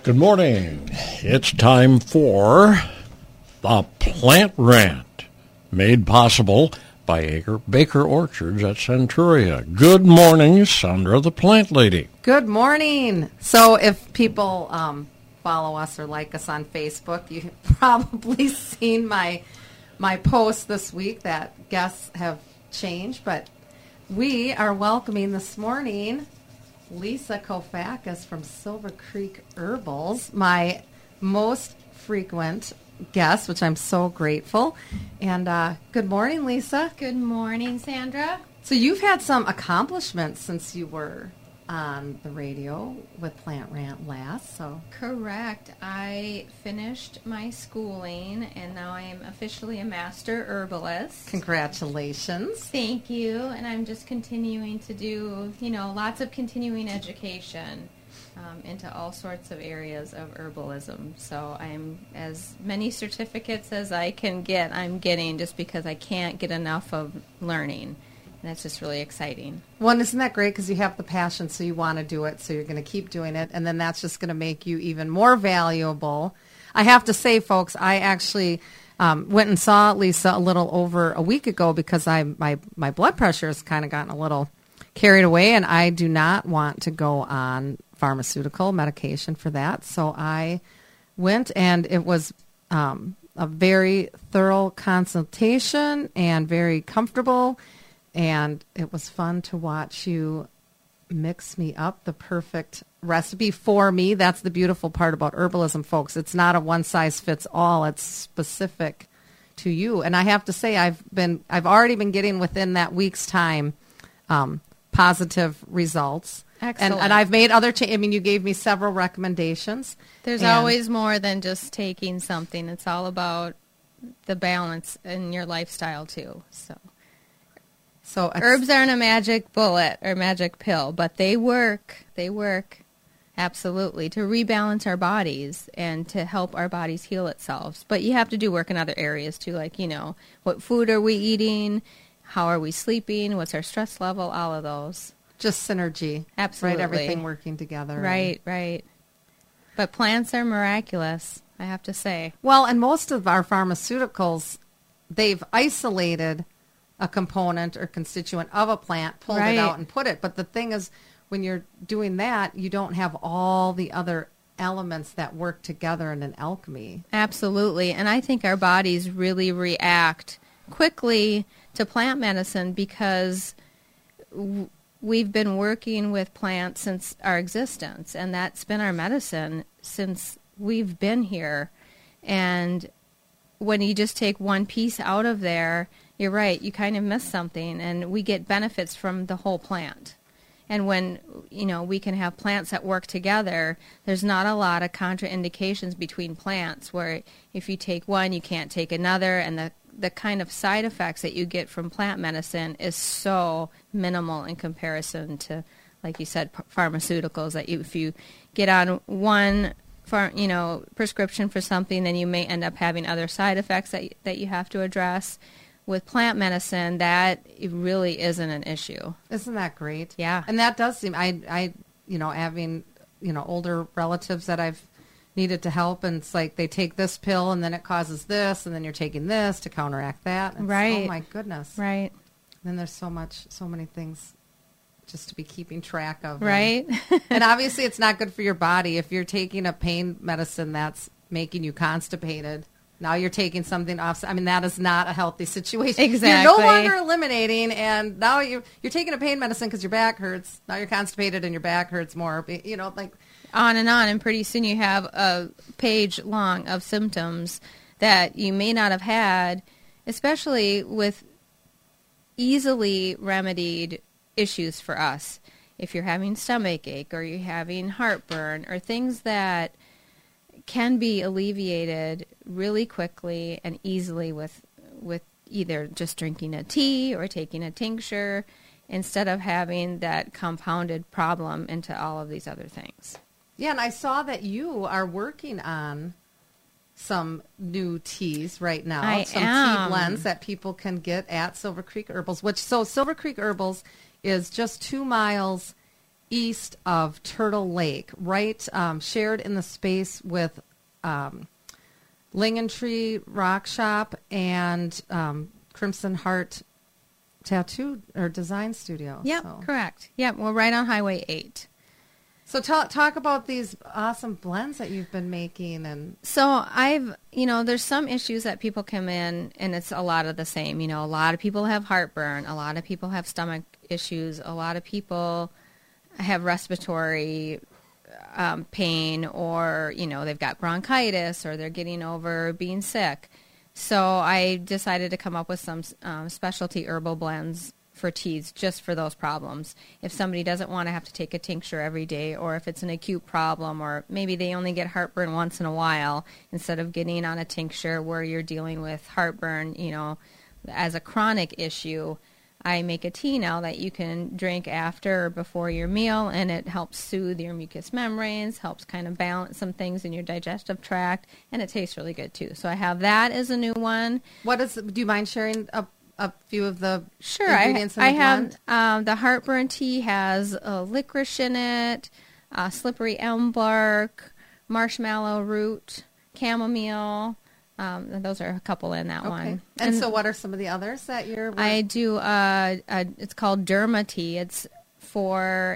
Good morning. It's time for the Plant Rant, made possible by Baker Orchards at Centuria. Good morning, Sandra the Plant Lady. Good morning. So if people follow us or like us on Facebook, you've probably seen my post this week that guests have changed, but we are welcoming this morning Lisa Kofakis from Silver Creek Herbals, my most frequent guest, which I'm so grateful. And good morning, Lisa. Good morning, Sandra. So you've had some accomplishments since you were on the radio with Plant Rant last. So Correct. I finished my schooling, and now I am officially a master herbalist. congratulations. Thank you. And I'm just continuing to do, lots of continuing education into all sorts of areas of herbalism. So I'm as many certificates as I can get, I'm getting just because I can't get enough of learning. And that's just really exciting. Well, isn't that great? Because you have the passion, so you want to do it, so you're going to keep doing it, and then that's just going to make you even more valuable. I have to say, folks, I actually went and saw Lisa a little over a week ago because my blood pressure has kind of gotten a little carried away, and I do not want to go on pharmaceutical medication for that. So I went, and it was a very thorough consultation and very comfortable. And it was fun to watch you mix me up the perfect recipe for me. That's the beautiful part about herbalism, folks. It's not a one-size-fits-all. It's specific to you. And I have to say, I've already been getting within that week's time positive results. Excellent. And I've made other changes. I mean, you gave me several recommendations. There's always more than just taking something. It's all about the balance in your lifestyle, too. So herbs aren't a magic bullet or magic pill, but they work. They work absolutely to rebalance our bodies and to help our bodies heal itself. But you have to do work in other areas too, like, what food are we eating? How are we sleeping? What's our stress level? All of those. Just synergy. Absolutely. Right, everything working together. Right. But plants are miraculous, I have to say. Well, and most of our pharmaceuticals, they've isolated a component or constituent of a plant, pulled it out and put it. But the thing is, when you're doing that, you don't have all the other elements that work together in an alchemy. Absolutely. And I think our bodies really react quickly to plant medicine because we've been working with plants since our existence, and that's been our medicine since we've been here. And when you just take one piece out of there, you're right, you kind of miss something, and we get benefits from the whole plant. And when, we can have plants that work together, there's not a lot of contraindications between plants where if you take one, you can't take another, and the kind of side effects that you get from plant medicine is so minimal in comparison to, like you said, pharmaceuticals, that if you get on one prescription for something, then you may end up having other side effects that you have to address. With plant medicine, that it really isn't an issue. Isn't that great? Yeah. And that does seem, I having, older relatives that I've needed to help, and it's like they take this pill, and then it causes this, and then you're taking this to counteract that. And right. Oh, my goodness. Right. And then there's so many things just to be keeping track of. Right. And obviously it's not good for your body. If you're taking a pain medicine that's making you constipated, now you're taking something off. I mean, that is not a healthy situation. Exactly. You're no longer eliminating, and now you're taking a pain medicine because your back hurts. Now you're constipated and your back hurts more. Like on, and pretty soon you have a page long of symptoms that you may not have had, especially with easily remedied issues for us. If you're having stomach ache or you're having heartburn or things that can be alleviated really quickly and easily with either just drinking a tea or taking a tincture, instead of having that compounded problem into all of these other things. Yeah, and I saw that you are working on some new teas right now. Tea blends that people can get at Silver Creek Herbals. So Silver Creek Herbals is just 2 miles east of Turtle Lake, right, shared in the space with Lingentree Rock Shop and Crimson Heart Tattoo or Design Studio. Yep, correct. Yep, we're right on Highway 8. So talk about these awesome blends that you've been making. And so there's some issues that people come in and it's a lot of the same. You know, a lot of people have heartburn. A lot of people have stomach issues. A lot of people have respiratory pain, or, they've got bronchitis, or they're getting over being sick. So I decided to come up with some specialty herbal blends for teas just for those problems. If somebody doesn't want to have to take a tincture every day, or if it's an acute problem, or maybe they only get heartburn once in a while, instead of getting on a tincture where you're dealing with heartburn, as a chronic issue, I make a tea now that you can drink after or before your meal, and it helps soothe your mucous membranes, helps kind of balance some things in your digestive tract, and it tastes really good too. So I have that as a new one. Do you mind sharing a few of the Sure, ingredients in the blend? Have the heartburn tea has licorice in it, slippery elm bark, marshmallow root, chamomile. Those are a couple in that one. And so what are some of the others that you're... I do, it's called Derma Tea. It's for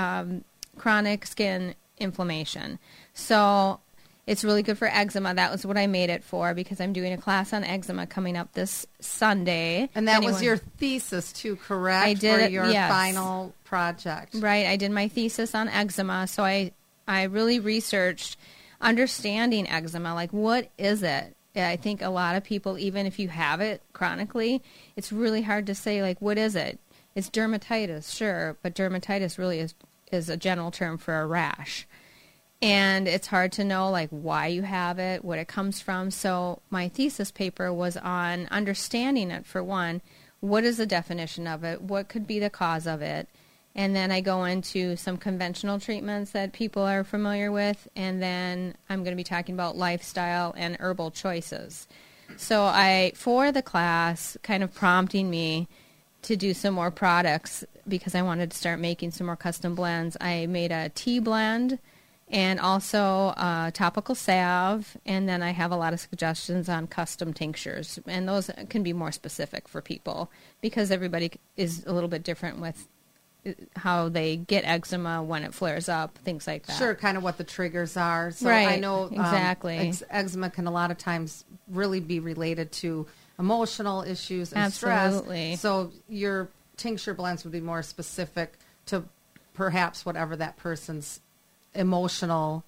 chronic skin inflammation. So it's really good for eczema. That was what I made it for, because I'm doing a class on eczema coming up this Sunday. And that was your thesis too, correct? I did for it, your yes. final project. Right. I did my thesis on eczema. So I really researched understanding eczema. Like, what is it? I think a lot of people, even if you have it chronically, it's really hard to say, like, what is it? It's dermatitis, sure, but dermatitis really is a general term for a rash. And it's hard to know, like, why you have it, what it comes from. So my thesis paper was on understanding it, for one. What is the definition of it? What could be the cause of it? And then I go into some conventional treatments that people are familiar with. And then I'm going to be talking about lifestyle and herbal choices. So for the class, kind of prompting me to do some more products, because I wanted to start making some more custom blends, I made a tea blend and also a topical salve. And then I have a lot of suggestions on custom tinctures. And those can be more specific for people, because everybody is a little bit different with how they get eczema, when it flares up, things like that. Sure, kind of what the triggers are. So right, I know exactly. Eczema can a lot of times really be related to emotional issues and Absolutely. stress. So your tincture blends would be more specific to perhaps whatever that person's emotional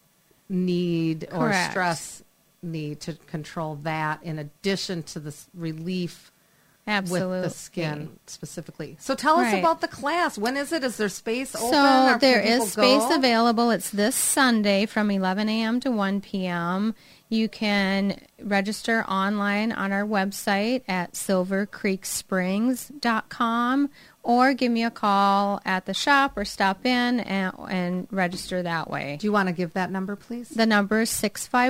need or Correct. stress need, to control that, in addition to the relief Absolutely. with the skin specifically. So tell us Right. about the class. When is it? Is there space open? So Or there can people is space go? available. It's this Sunday from 11 a.m. to 1 p.m. You can register online on our website at silvercreeksprings.com, or give me a call at the shop, or stop in and register that way. Do you want to give that number, please? The number is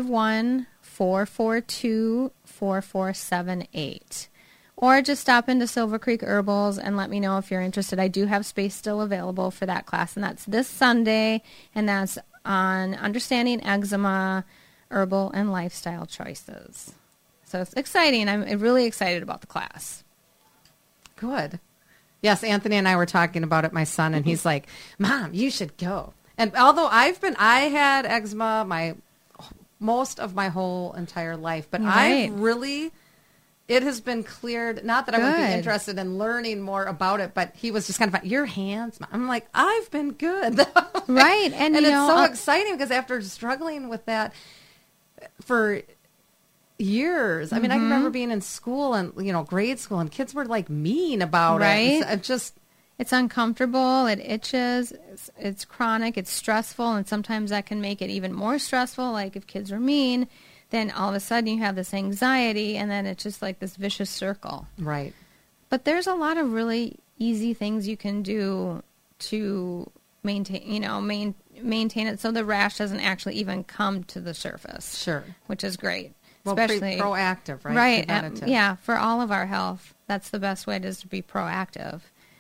651-442-4478. Or just stop into Silver Creek Herbals and let me know if you're interested. I do have space still available for that class, and that's this Sunday, and that's on understanding eczema, herbal, and lifestyle choices. So it's exciting. I'm really excited about the class. Good. Yes, Anthony and I were talking about it, my son, and he's like, Mom, you should go. And although I had eczema most of my whole entire life, but Right. it has been cleared. Not that I wouldn't be Good. interested in learning more about it, but he was just kind of like, your hands. I'm like, I've been good. Right. And it's you know, so exciting, because after struggling with that for years, I mean, I can remember being in school and, grade school, and kids were like mean about Right. it. It's uncomfortable, it itches, it's chronic, it's stressful, and sometimes that can make it even more stressful. Like if kids are mean, then all of a sudden you have this anxiety, and then it's just like this vicious circle. Right. But there's a lot of really easy things you can do to maintain, maintain it so the rash doesn't actually even come to the surface. Sure. Which is great. Well, Especially proactive, right? Right. Preventative. Yeah, for all of our health, that's the best way, is to be proactive.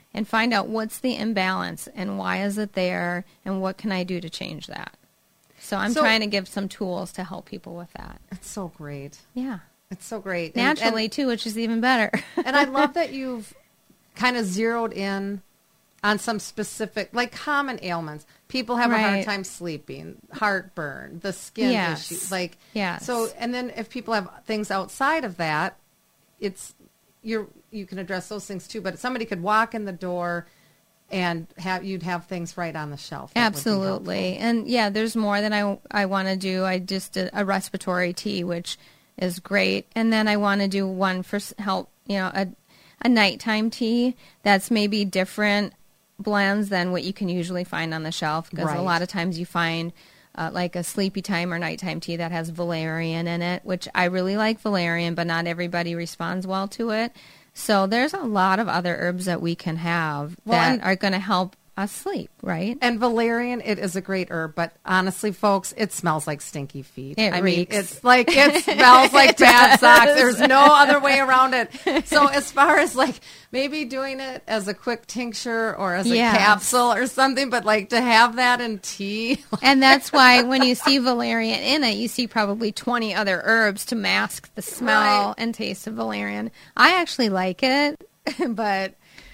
and find out what's the imbalance and why is it there and what can I do to change that. So I'm trying to give some tools to help people with that. It's so great. Yeah. It's so great. Naturally, too, which is even better. And I love that you've kind of zeroed in on some specific, like common ailments. People have a hard time sleeping, heartburn, the skin issues. So, and then if people have things outside of that, you can address those things too. But somebody could walk in the door and you'd have things right on the shelf. Absolutely. And yeah, there's more that I want to do. I just did a respiratory tea, which is great. And then I want to do one for help, a nighttime tea that's maybe different blends than what you can usually find on the shelf, because a lot of times you find like a sleepy time or nighttime tea that has valerian in it, which I really like valerian, but not everybody responds well to it. So there's a lot of other herbs that we can have that are going to help us sleep, right? And valerian, it is a great herb, but honestly, folks, it smells like stinky feet. It reeks. It's like, it smells like bad socks. There's no other way around it. So as far as like maybe doing it as a quick tincture or as a capsule or something, but like to have that in tea. And that's why when you see valerian in it, you see probably 20 other herbs to mask the smell and taste of valerian. I actually like it, but...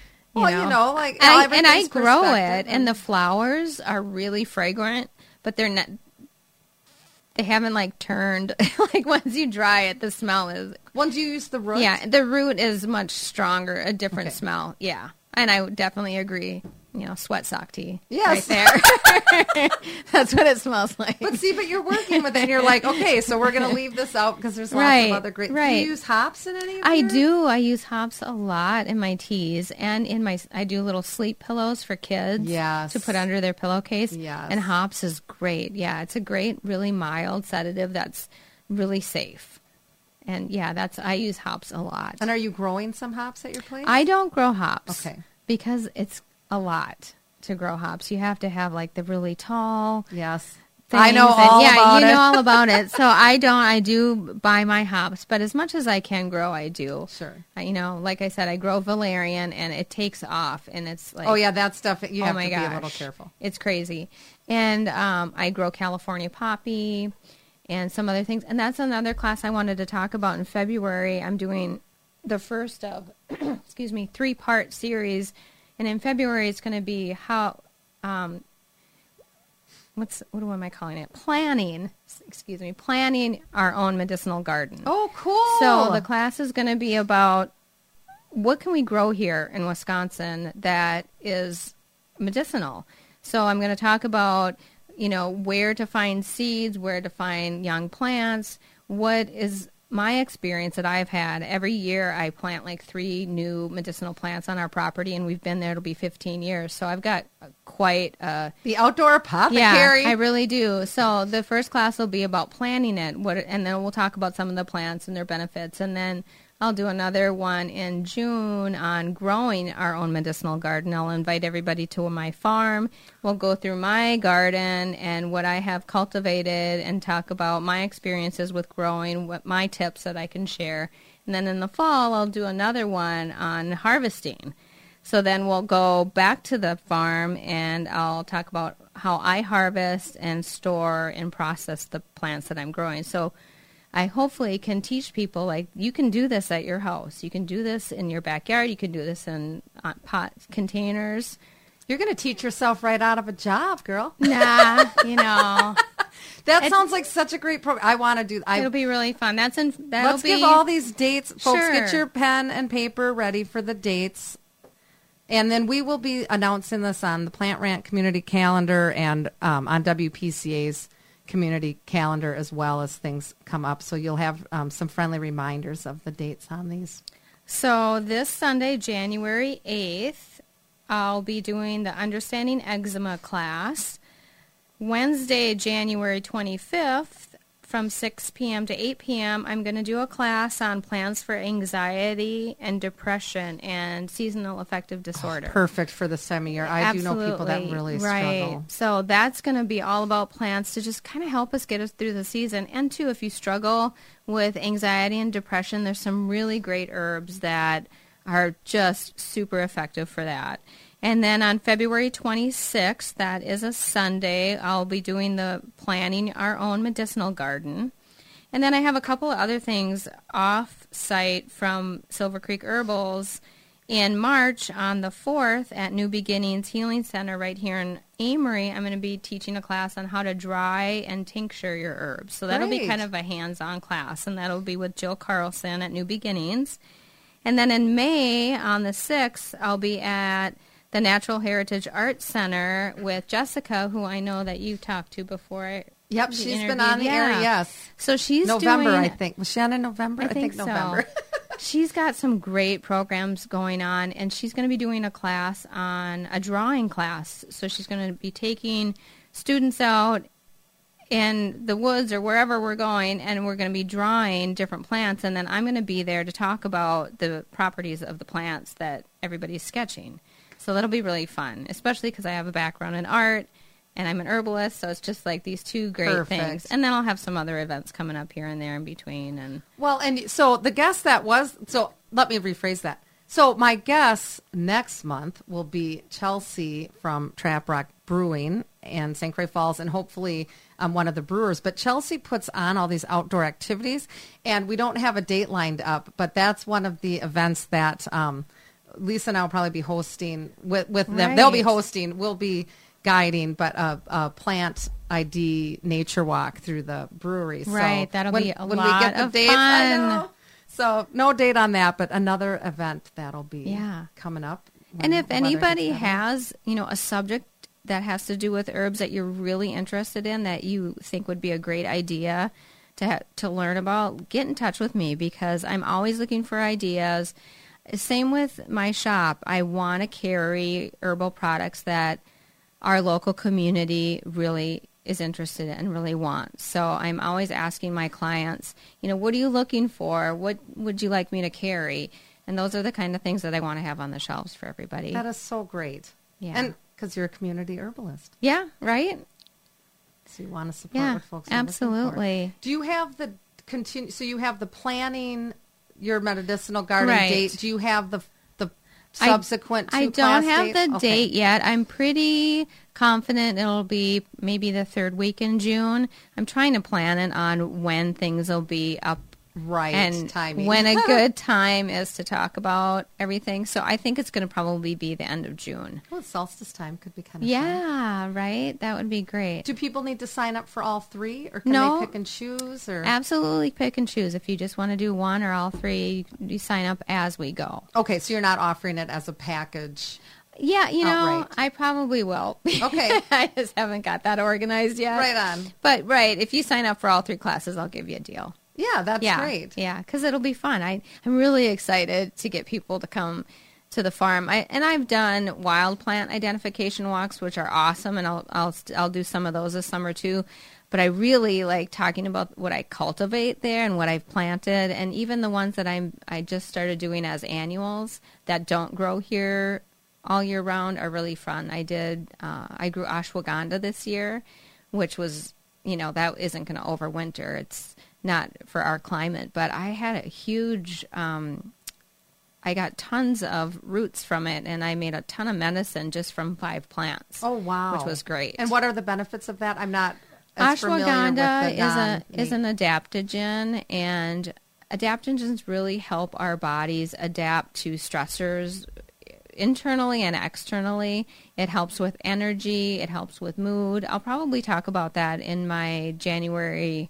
I grow it, and the flowers are really fragrant, but they're not. They haven't like turned. Like once you dry it, the smell is. Once you use the root, the root is much stronger, a different smell. Yeah, and I would definitely agree. Sweat sock tea. Yes. Right there. That's what it smells like. But you're working with it, and you're like, okay, so we're going to leave this out because there's lots of other great... Do you use hops in any of I do. I use hops a lot in my teas, and I do little sleep pillows for kids to put under their pillowcase. Yes. And hops is great. Yeah, it's a great, really mild sedative that's really safe. And I use hops a lot. And are you growing some hops at your place? I don't grow hops. Okay. Because it's a lot to grow hops. You have to have like the really tall. Yes. I know all about it. You know all about it. So I do buy my hops, but as much as I can grow, I do. Sure. Like I said, I grow valerian and it takes off and it's like. Oh yeah, that stuff, you have to be a little careful. It's crazy. And I grow California poppy and some other things. And that's another class I wanted to talk about in February. I'm doing the first of, 3-part series. And in February, it's going to be how, what am I calling it? Planning our own medicinal garden. Oh, cool. So the class is going to be about what can we grow here in Wisconsin that is medicinal. So I'm going to talk about, where to find seeds, where to find young plants, what is my experience that I've had. Every year I plant like 3 new medicinal plants on our property, and we've been there, it'll be 15 years. So I've got quite the outdoor apothecary. Yeah, I really do. So the first class will be about planting it, and then we'll talk about some of the plants and their benefits. And then I'll do another one in June on growing our own medicinal garden. I'll invite everybody to my farm. We'll go through my garden and what I have cultivated and talk about my experiences with growing, what my tips that I can share. And then in the fall, I'll do another one on harvesting. So then we'll go back to the farm and I'll talk about how I harvest and store and process the plants that I'm growing. So I hopefully can teach people, like, you can do this at your house. You can do this in your backyard. You can do this in pot containers. You're going to teach yourself right out of a job, girl. Nah, That sounds like such a great program. I want to do that. It'll be really fun. Let's give all these dates. Folks, Sure. Get your pen and paper ready for the dates. And then we will be announcing this on the Plant Rant community calendar and on WPCA's community calendar as well as things come up. So you'll have some friendly reminders of the dates on these. So this Sunday, January 8th, I'll be doing the Understanding Eczema class. Wednesday, January 25th, from 6 p.m. to 8 p.m., I'm going to do a class on plans for anxiety and depression and seasonal affective disorder. Perfect for this time of year. I do know people that really struggle. So that's going to be all about plants to just kind of help us get us through the season. And, too, if you struggle with anxiety and depression, there's some really great herbs that are just super effective for that. And then on February 26th, that is a Sunday, I'll be doing the planning our own medicinal garden. And then I have a couple of other things off-site from Silver Creek Herbals. In March, on the 4th, at New Beginnings Healing Center right here in Amory, I'm going to be teaching a class on how to dry and tincture your herbs. So that'll be Great. kind of a hands-on class, and that'll be with Jill Carlson at New Beginnings. And then in May, on the 6th, I'll be at the Natural Heritage Arts Center with Jessica, who I know that you talked to before. Yep, you she's been interviewed. on the air, yes. So she's November, doing, I think. Was she on in November? I think so. November. She's got some great programs going on, and she's going to be doing a class on a drawing class. So she's going to be taking students out in the woods or wherever we're going, and we're going to be drawing different plants, and then I'm going to be there to talk about the properties of the plants that everybody's sketching. So that'll be really fun, especially because I have a background in art, and I'm an herbalist, so it's just like these two great Perfect. things. And then I'll have some other events coming up here and there in between. And Well, and so the guest that was, so let me rephrase that. So my guest next month will be Chelsea from Trap Rock Brewing and St. Croix Falls, and hopefully one of the brewers. But Chelsea puts on all these outdoor activities, and we don't have a date lined up, but that's one of the events that Lisa and I will probably be hosting with them. Right. They'll be hosting. We'll be guiding, but a plant ID nature walk through the brewery. Right, So that'll when, be a when lot we get the of dates, I fun. know. So no date on that, but another event that'll be Yeah. coming up. And when if the weather anybody gets better. has, a subject that has to do with herbs that you're really interested in, that you think would be a great idea to learn about, get in touch with me, because I'm always looking for ideas. Same with my shop. I want to carry herbal products that our local community really is interested in and really wants. So I'm always asking my clients, what are you looking for? What would you like me to carry? And those are the kind of things that I want to have on the shelves for everybody. That is so great. Yeah. And because you're a community herbalist, Yeah, right? so you want to support Yeah, what folks are looking for. absolutely. Do you have the so you have the planning your medicinal garden Right. date? Do you have the subsequent I two don't class have dates? the Okay. date yet. I'm pretty confident it'll be maybe the third week in June. I'm trying to plan it on when things will be up Right, and timing. when a good time is to talk about everything. So I think it's going to probably be the end of June. Well, solstice time could be kind of fun. Yeah, right? That would be great. Do people need to sign up for all three, or can No. they pick and choose? Or Absolutely pick and choose. If you just want to do one or all three, you sign up as we go. okay, so you're not offering it as a package. Yeah, Outright. I probably will. Okay. I just haven't got that organized yet. Right on. But, if you sign up for all three classes, I'll give you a deal. Yeah, that's Yeah, great. yeah, because it'll be fun. I'm really excited to get people to come to the farm. I've done wild plant identification walks, which are awesome, and I'll do some of those this summer too. But I really like talking about what I cultivate there and what I've planted, and even the ones that I just started doing as annuals that don't grow here all year round are really fun. I grew ashwagandha this year, which was, that isn't going to overwinter. It's not for our climate, but I had a huge, I got tons of roots from it, and I made a ton of medicine just from 5 plants. Oh, wow. Which was great. And what are the benefits of that? I'm not as familiar with Ashwagandha the is an adaptogen, and adaptogens really help our bodies adapt to stressors internally and externally. It helps with energy. It helps with mood. I'll probably talk about that in my January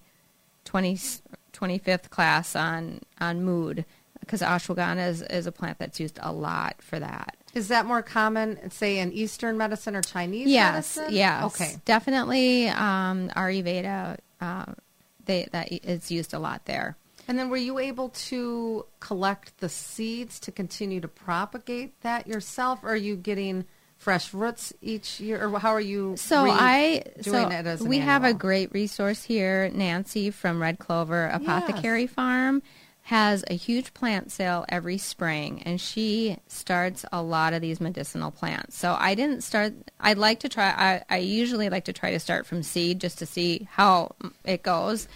25th class on mood, because ashwagandha is a plant that's used a lot for that. Is that more common, say, in Eastern medicine or Chinese Yes, medicine? yes. Okay. Definitely Ayurveda, that is used a lot there. And then were you able to collect the seeds to continue to propagate that yourself? Or are you getting fresh roots each year? Or how are you doing it as an we have a annual? great resource here. Nancy from Red Clover Apothecary Farm has a huge plant sale every spring, and she starts a lot of these medicinal plants. So I didn't start. I'd like to try. I usually like to try to start from seed just to see how it goes.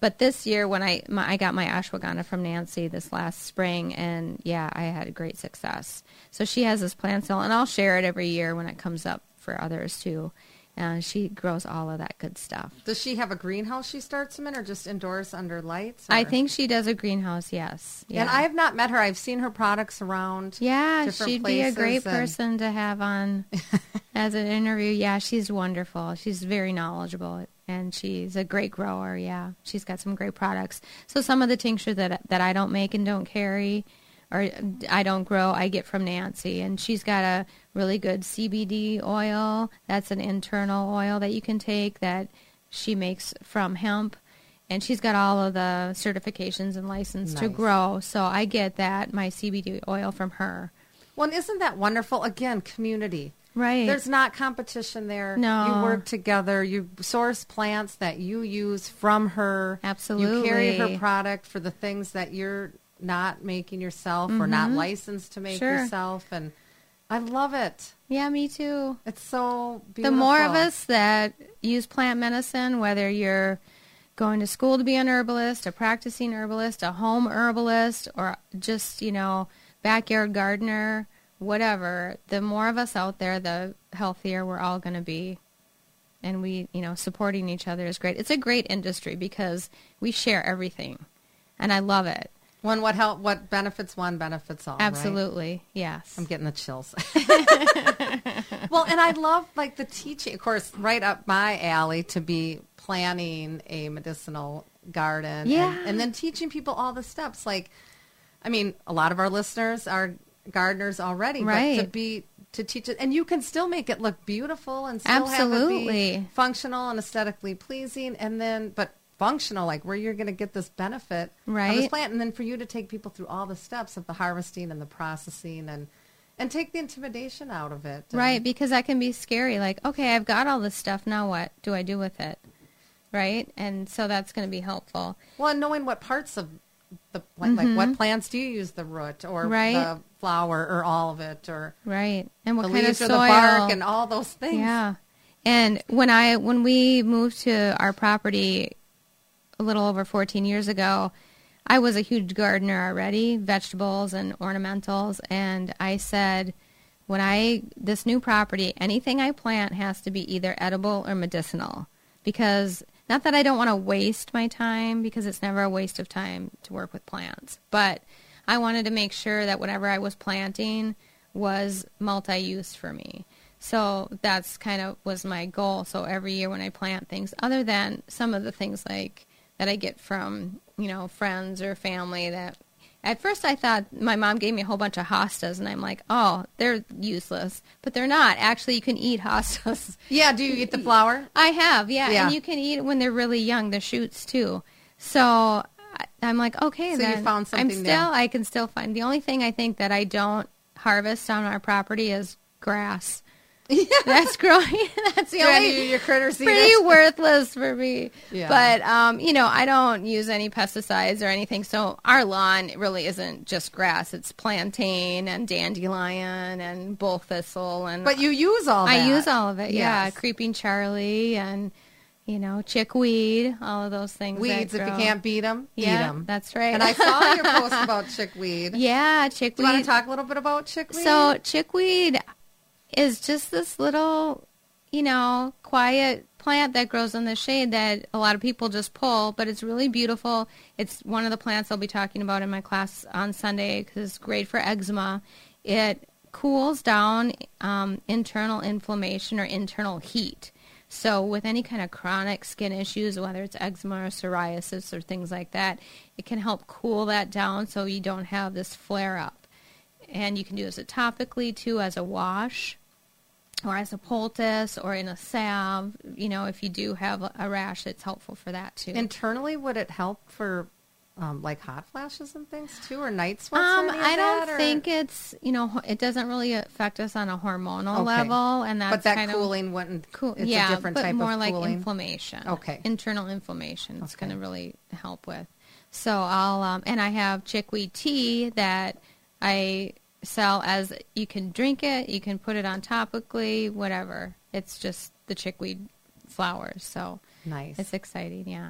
But this year, when I got my ashwagandha from Nancy this last spring, and yeah, I had great success. So she has this plant sale, and I'll share it every year when it comes up for others too. And she grows all of that good stuff. Does she have a greenhouse she starts them in, or just indoors under lights? I think she does a greenhouse, yes. Yeah. And I have not met her. I've seen her products around. Yeah, different she'd be a great places person to have on as an interview. Yeah, she's wonderful. She's very knowledgeable, and she's a great grower. Yeah, she's got some great products. So some of the tincture that I don't make and don't carry, or I don't grow, I get from Nancy. And she's got a really good CBD oil. That's an internal oil that you can take that she makes from hemp. And she's got all of the certifications and license to Nice. grow. So I get that, my CBD oil from her. Well, and isn't that wonderful? Again, community. Right. There's not competition there. No. You work together. You source plants that you use from her. Absolutely. You carry her product for the things that you're not making yourself or not licensed to make Sure. yourself. And I love it. Yeah, me too. It's so beautiful. The more of us that use plant medicine, whether you're going to school to be an herbalist, a practicing herbalist, a home herbalist, or just, backyard gardener, whatever, the more of us out there, the healthier we're all going to be. And we, supporting each other is great. It's a great industry because we share everything. And I love it. What benefits one benefits all. Right? Absolutely. Yes. I'm getting the chills. Well, and I love the teaching, of course, right up my alley to be planning a medicinal garden. Yeah. And then teaching people all the steps. A lot of our listeners are gardeners already, Right. but to teach it, and you can still make it look beautiful and still have it Absolutely. be functional and aesthetically pleasing, but functional, where you're going to get this benefit of this Right. plant, and then for you to take people through all the steps of the harvesting and the processing and take the intimidation out of it. And- Right, because that can be scary. Okay, I've got all this stuff. Now what do I do with it? Right? And so that's going to be helpful. Well, and knowing what parts of the plant, what plants do you use the root or Right. the flower or all of it or Right. And what the kind of leaves soil. or the bark and all those things. Yeah. And when we moved to our property a little over 14 years ago, I was a huge gardener already, vegetables and ornamentals, and I said, this new property, anything I plant has to be either edible or medicinal, because not that I don't want to waste my time, because it's never a waste of time to work with plants, but I wanted to make sure that whatever I was planting was multi-use for me. So that's kind of was my goal. So every year when I plant things, other than some of the things that I get from, friends or family that at first I thought my mom gave me a whole bunch of hostas and I'm like, oh, they're useless, but they're not. Actually, you can eat hostas. Yeah, do you eat the flower? I have, yeah. Yeah. And you can eat it when they're really young, the shoots too. So I'm like, okay, So then you found something there. I can still find. The only thing I think that I don't harvest on our property is grass. That's growing. That's the Do any only of your critters eat pretty it? worthless for me. Yeah. But I don't use any pesticides or anything. So our lawn really isn't just grass. It's plantain and dandelion and bull thistle and. But you use all that. I use all of it. Yeah, Yes. creeping Charlie and chickweed, all of those things. Weeds, that if you grow. can't beat them, eat Yeah, them. that's right. And I saw your post about chickweed. Yeah, chickweed. Do you want to talk a little bit about chickweed? So chickweed is just this little, quiet plant that grows in the shade that a lot of people just pull, but it's really beautiful. It's one of the plants I'll be talking about in my class on Sunday because it's great for eczema. It cools down internal inflammation or internal heat. So with any kind of chronic skin issues, whether it's eczema or psoriasis or things like that, it can help cool that down so you don't have this flare-up. And you can do it topically, too, as a wash or as a poultice or in a salve. If you do have a rash, it's helpful for that, too. Internally, would it help for hot flashes and things, too, or night sweats or any of I don't that, or- think it's, it doesn't really affect us on a hormonal Okay. level. And that's But that kind cooling wouldn't, Cool. it's Yeah, a different but type more of like cooling. inflammation. Okay. Internal inflammation. It's Okay. going to really help with. So I'll and I have chickweed tea that I sell as you can drink it, you can put it on topically, whatever. It's just the chickweed flowers. So Nice. it's exciting, yeah.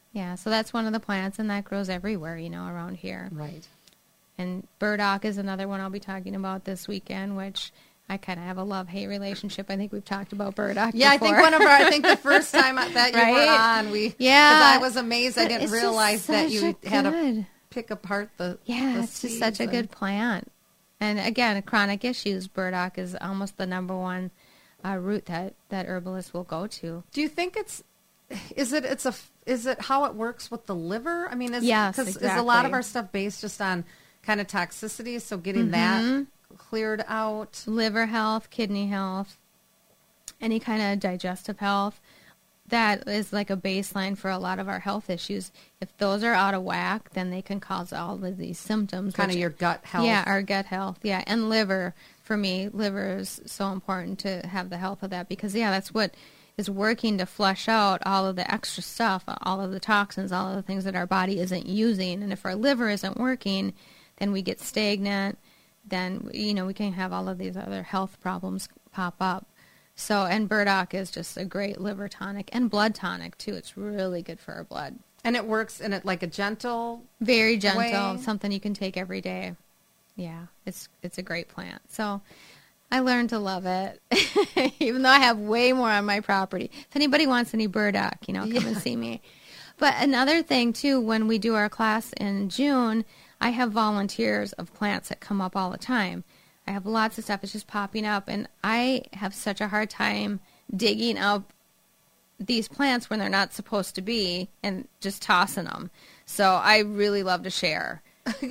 Yeah, so that's one of the plants, and that grows everywhere, around here. Right. And burdock is another one I'll be talking about this weekend, which I kind of have a love-hate relationship. I think we've talked about burdock Yeah, before. I think the first time that you were on, because I was amazed. I didn't realize that you had to pick apart the it's just such a good plant. And again, chronic issues, burdock is almost the number one root that herbalists will go to. Do you think is it how it works with the liver? I mean, yes, because exactly. is a lot of our stuff based just on kind of toxicity? So getting that cleared out, liver health, kidney health, any kind of digestive health. That is like a baseline for a lot of our health issues. If those are out of whack, then they can cause all of these symptoms. Kind of your gut health. Yeah, our gut health. Yeah, and liver. For me, liver is so important to have the health of that because, that's what is working to flush out all of the extra stuff, all of the toxins, all of the things that our body isn't using. And if our liver isn't working, then we get stagnant. Then, we can have all of these other health problems pop up. So, and burdock is just a great liver tonic and blood tonic, too. It's really good for our blood. And it works in like a gentle Very gentle, way. Something you can take every day. Yeah, it's a great plant. So I learned to love it, even though I have way more on my property. If anybody wants any burdock, come and see me. But another thing, too, when we do our class in June, I have volunteers of plants that come up all the time. I have lots of stuff. It's just popping up. And I have such a hard time digging up these plants when they're not supposed to be and just tossing them. So I really love to share.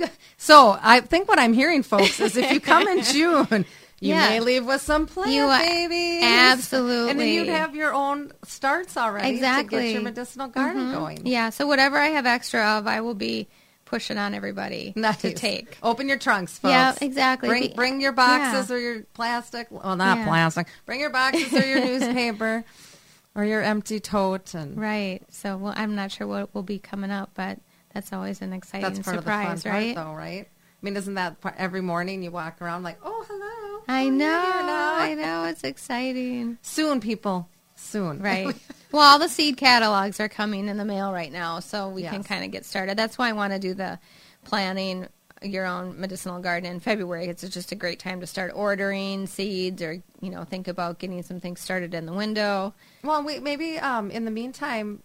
So I think what I'm hearing, folks, is if you come in June, you may leave with some plant babies. Absolutely. And then you'd have your own starts already exactly. to get your medicinal garden going. Yeah, so whatever I have extra of, I will be pushing on everybody to take. Open your trunks, folks. Yeah, exactly. Bring your boxes or your plastic. Well, not plastic. Bring your boxes or your newspaper or your empty tote. Right. So I'm not sure what will be coming up, but that's always an exciting surprise, of the fun right? Part, though, right? I mean, isn't that every morning you walk around like, oh, hello. I know. It's exciting. Soon, people. Soon. Right. Well, all the seed catalogs are coming in the mail right now, so we can kind of get started. That's why I want to do the planning your own medicinal garden in February. It's just a great time to start ordering seeds or, think about getting some things started in the window. Well, maybe in the meantime,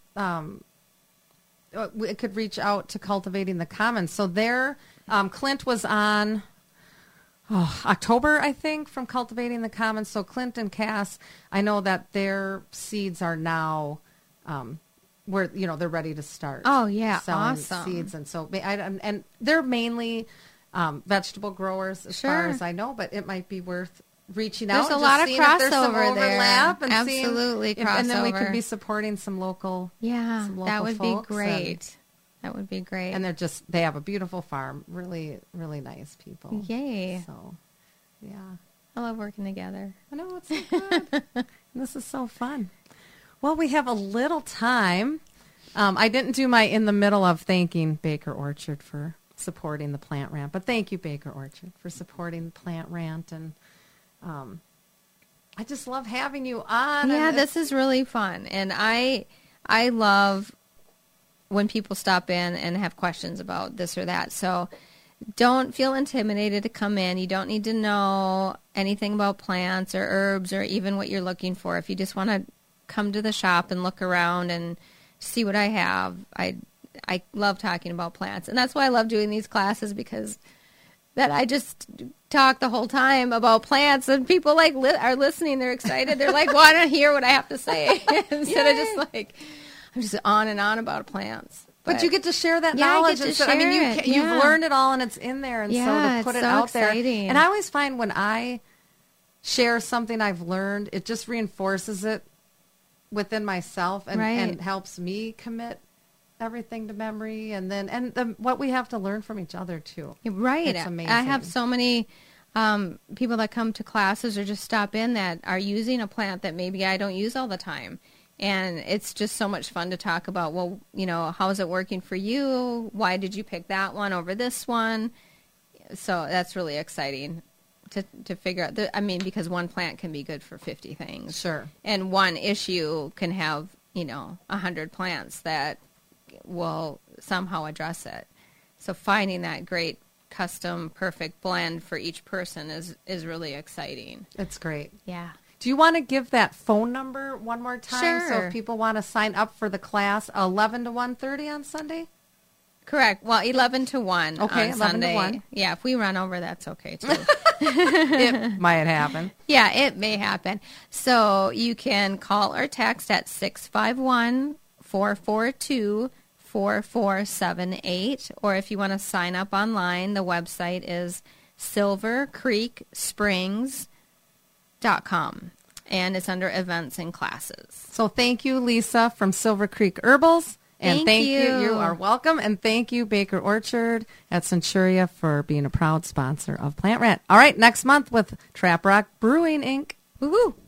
we could reach out to Cultivating the Commons. So Clint was on October, I think, from Cultivating the Commons. So Clint and Cass, I know that their seeds are now they're ready to start. Oh yeah, selling awesome seeds, and so and they're mainly vegetable growers as far as I know. But it might be worth reaching out. There's a lot of crossover there. And absolutely crossover, and then we could be supporting some local. Yeah, some local that would be folks great. That would be great. And they have a beautiful farm. Really, really nice people. Yay. So, yeah. I love working together. I know, it's so good. This is so fun. Well, we have a little time. I didn't do my in the middle of thanking Baker Orchard for supporting the Plant Rant, but thank you, Baker Orchard, for supporting the Plant Rant. And I just love having you on. Yeah, this is really fun. And I love when people stop in and have questions about this or that. So don't feel intimidated to come in. You don't need to know anything about plants or herbs or even what you're looking for. If you just want to come to the shop and look around and see what I have, I love talking about plants. And that's why I love doing these classes, because that I just talk the whole time about plants, and people are listening. They're excited. They're like, want to hear what I have to say instead of just like, I'm just on and on about plants. But you get to share that knowledge. You've learned it all, and it's in there, and so to put it out exciting. there. And I always find when I share something I've learned, it just reinforces it within myself and helps me commit everything to memory, and what we have to learn from each other too. Right. It's amazing. I have so many people that come to classes or just stop in that are using a plant that maybe I don't use all the time. And it's just so much fun to talk about, well, how is it working for you? Why did you pick that one over this one? So that's really exciting to figure out. Because one plant can be good for 50 things. Sure. And one issue can have, 100 plants that will somehow address it. So finding that great custom perfect blend for each person is really exciting. It's great. Yeah. Do you want to give that phone number one more time? Sure. So if people want to sign up for the class, 11 to 1:30 on Sunday? Correct. Well, 11 to 1 Okay, on 11 to Sunday. 1. Yeah, if we run over, that's okay, too. It might happen. Yeah, it may happen. So you can call or text at 651-442-4478. Or if you want to sign up online, the website is silvercreeksprings.com. And it's under events and classes. So thank you, Lisa from Silver Creek Herbals. And Thank you. you. You are welcome. And thank you, Baker Orchard at Centuria, for being a proud sponsor of Plant Rant. All right, next month with Trap Rock Brewing, Inc. Woo-hoo.